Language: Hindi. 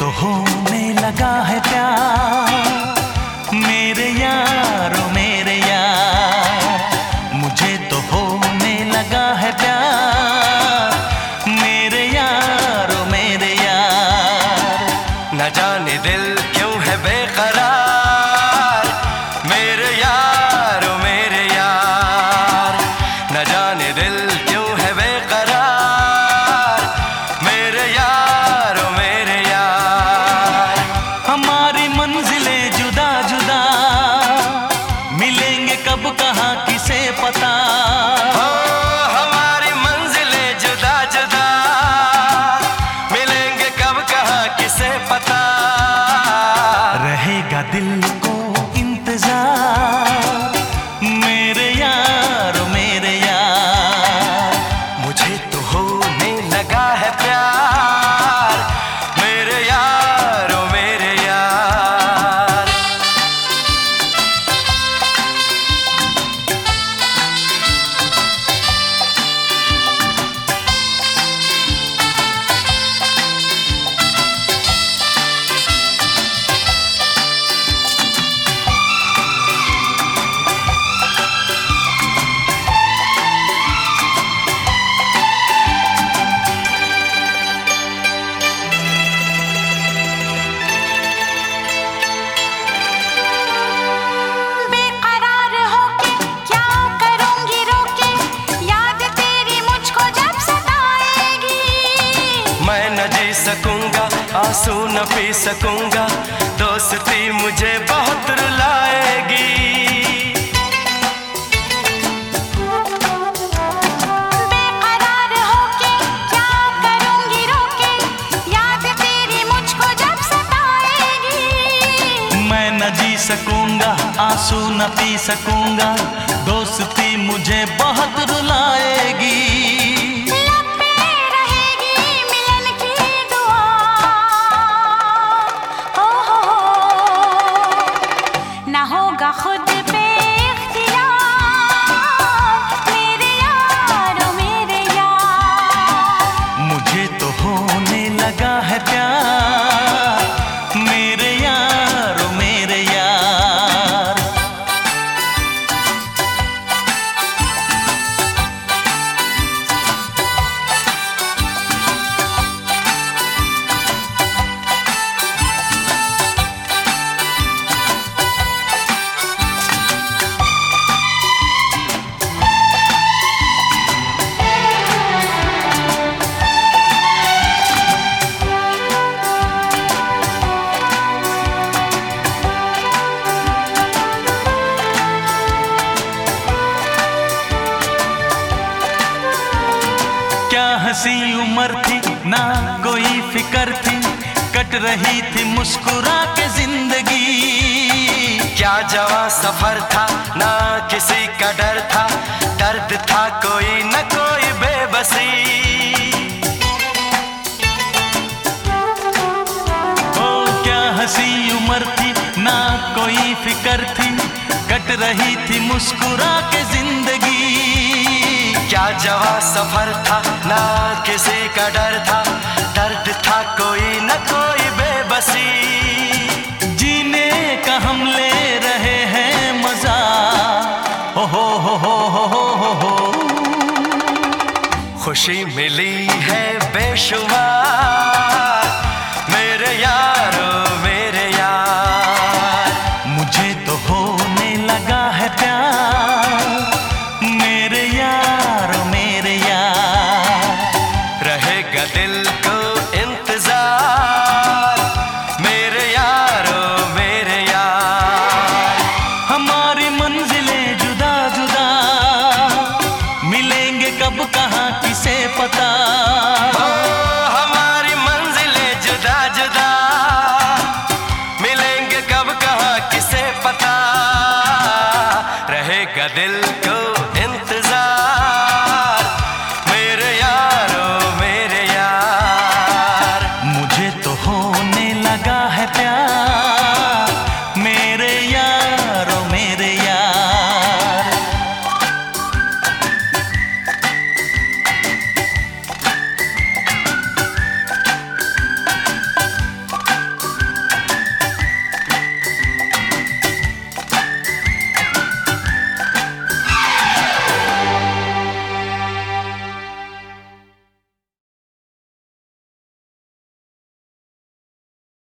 तो होने लगा है प्यार मेरे यारो मेरे यार, मुझे तो होने लगा है प्यार मेरे यारो मेरे यार। न जाने दिल क्यों है बेकरार मेरे यारो मेरे यार, न जाने दिल क्यों है बेकरार मेरे यारो मेरे यार। हमारी मंजिलें जुदा जुदा, मिलेंगे कब कहाँ किसे पता। हमारी मंजिलें जुदा जुदा, मिलेंगे कब कहाँ किसे पता। रहेगा दिल को इंतजार मेरे यारो मेरे यार, मुझे तो होने लगा है प्यार मेरे यारो मेरे यार। मैं न जी सकूंगा आंसू न पी सकूंगा, दोस्ती मुझे बहुत रुलाएगी। बेकरार होके क्या करूंगी रोके, याद तेरी मुझको जब सताएगी। मैं न जी सकूंगा आंसू न पी सकूंगा, दोस्ती मुझे बहुत रुलाएगी। खुद पे इख्तियार मेरे यारो मेरे यार, मुझे तो होने लगा है प्यार मेरे यारो मेरे यार। क्या हंसी उम्र थी ना कोई फिक्र थी, कट रही थी मुस्कुरा के जिंदगी। क्या जवां सफर था ना किसी का डर था, दर्द था कोई न कोई बेबसी। ओ क्या हंसी उम्र थी ना कोई फिक्र थी, कट रही थी मुस्कुरा के जिंदगी। क्या जवां सफर था ना किसी का डर था, दर्द था कोई न कोई बेबसी। जीने का हम ले रहे हैं मजा, हो हो। खुशी मिली है बेशुमार मेरे यारो मेरे यार, मुझे तो होने लगा है प्यार मेरे यारो मेरे यार। रहेगा दिल को इंतजार मेरे यारो मेरे यार। हमारी मंजिलें जुदा जुदा, मिलेंगे कब कहाँ किसे पता। हमारी मंजिलें जुदा जुदा, मिलेंगे कब कहाँ किसे पता। रहेगा दिल